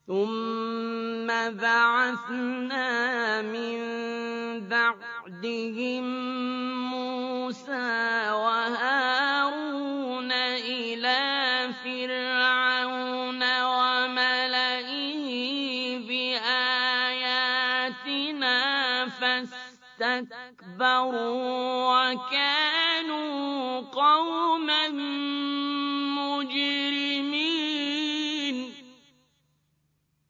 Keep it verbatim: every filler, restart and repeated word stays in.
ثُمَّ بَعَثْنَا مِن بَعْدِهِم مُّوسَىٰ وَهَارُونَ إِلَىٰ فِرْعَوْنَ وَمَلَئِهِ بِآيَاتِنَا فَاسْتَكْبَرُوا وَكَانُوا